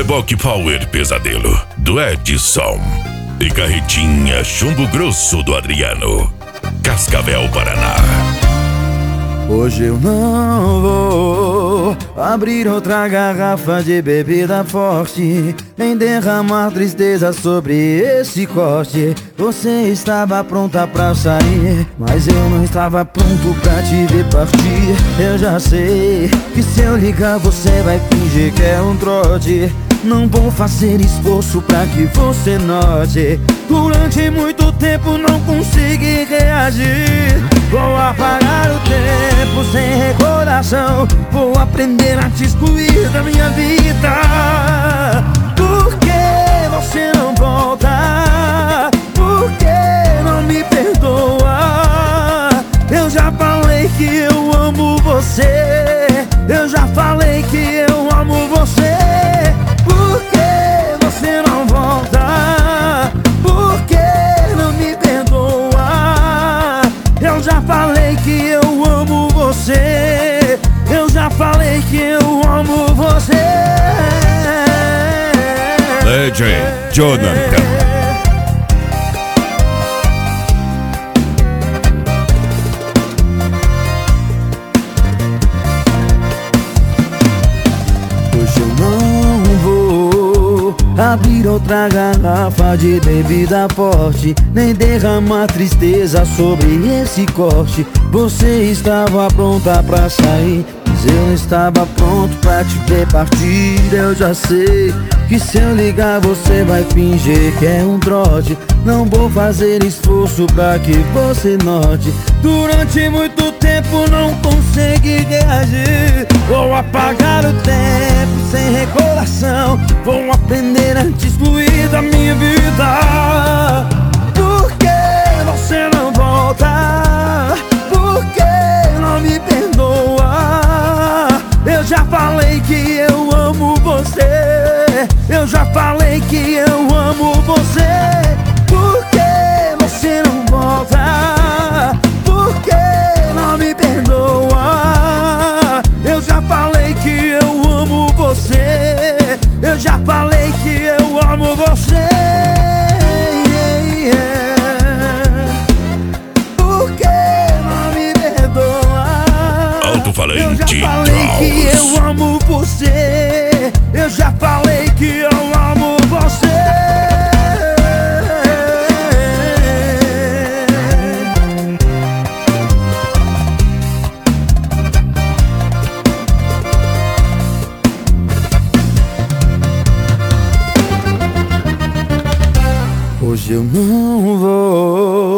Reboque Power Pesadelo, do Edson. E Carretinha Chumbo Grosso, do Adriano. Cascavel, Paraná. Hoje eu não vou abrir outra garrafa de bebida forte, nem derramar tristeza sobre esse corte. Você estava pronta pra sair, mas eu não estava pronto pra te ver partir. Eu já sei que se eu ligar você vai fingir que é um trote. Não vou fazer esforço pra que você note. Durante muito tempo não consegui reagir. Vou apagar o tempo sem recordação. Vou aprender a te excluir da minha vida. Por que você não volta? Por que não me perdoa? Eu já falei que eu amo você. Eu já falei que eu amo você. Por que você não volta? Por que não me perdoa? Eu já falei que eu amo você. Eu já falei que eu amo você. DJ Jonathan. Abrir outra garrafa de bebida forte, nem derramar tristeza sobre esse corte. Você estava pronta pra sair, mas eu não estava pronto pra te ver partir. Eu já sei que se eu ligar você vai fingir que é um trote. Não vou fazer esforço pra que você note. Durante muito tempo não consegui reagir. Vou apagar o tempo sem recordação. Vou aprender a te excluir da minha vida. Por que você não volta? Por que não me perdoa? Eu já falei que eu amo você. Eu já falei que eu amo você. Por que você não volta? Por que não me perdoa? Eu já falei que eu amo você. Eu já falei que eu amo você. Por que não me perdoa? Alto-falante. Eu já falei que eu amo você. Eu já falei que eu amo você. Hoje eu não vou